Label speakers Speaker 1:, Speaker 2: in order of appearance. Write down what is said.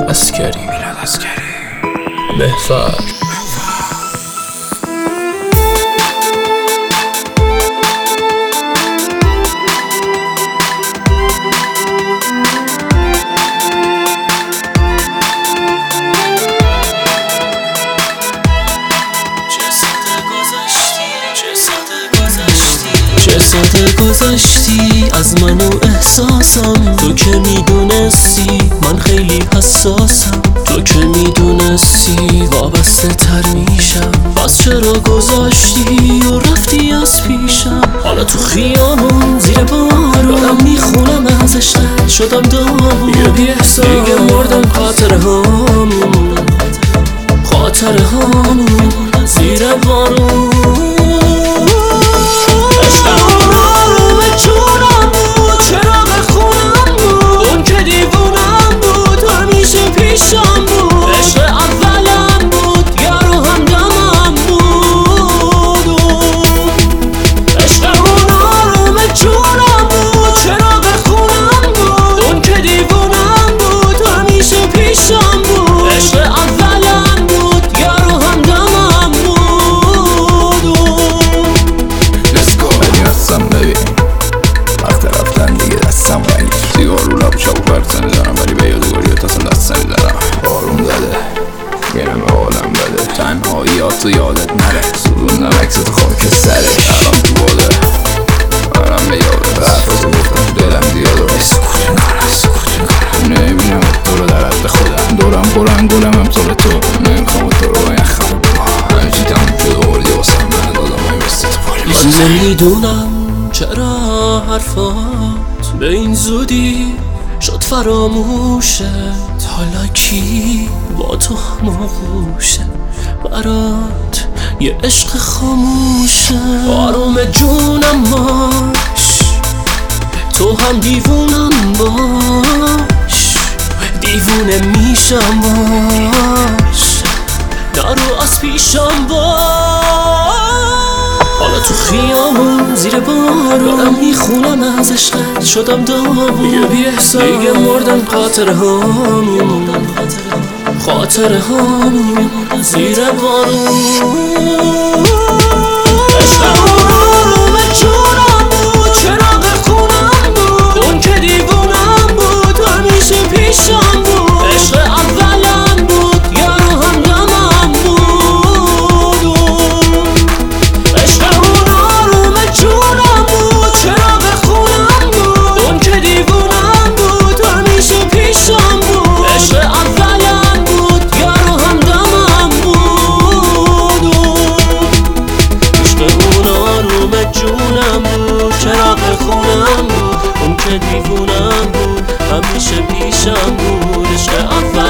Speaker 1: عسکری محفر
Speaker 2: چه ساده گذشتی از من و احساسم. تو که میدونستی من خیلی حساسم. تو که میدونستی وابسته تر میشم. پس چرا گذاشتی و رفتی از پیشم؟ حالا تو خیابون زیر بارون دارم میخونم از عشقت شدم داغون.
Speaker 1: یه بی احساس
Speaker 2: دیگه مردم خاطره هامون زیر بارون.
Speaker 1: تنهاییاتو یادت نره، سوزوندم عکست خاک سرش. الان تو باده برم به یاده حرفاتو گفتم دلم دیاده. سکوت میکنم نمیبینم تو رو در حد خودم. دورم پرن گلم امثال تو نمیخوام تو رو یخم. همه چی تموم شده وردی واسم من دادم های مثل تو پالی
Speaker 2: من نمیدونم چرا حرفات به این زودی شد فراموشه. حالا کی با تو هماغوشه؟ برات یه عشق خاموشه. آروم جونم باش، تو هم دیوونم باش. دیوونه میشم باش، نرو از پیشم باش. حالا تو خیابون زیر بارون دارم میخونم از عشقت شدم داغون.
Speaker 1: یه بی احساس
Speaker 2: دیگه مردم خاطره هامون زیر بارون. دیوونم بود همیشه پیشم بود. عشق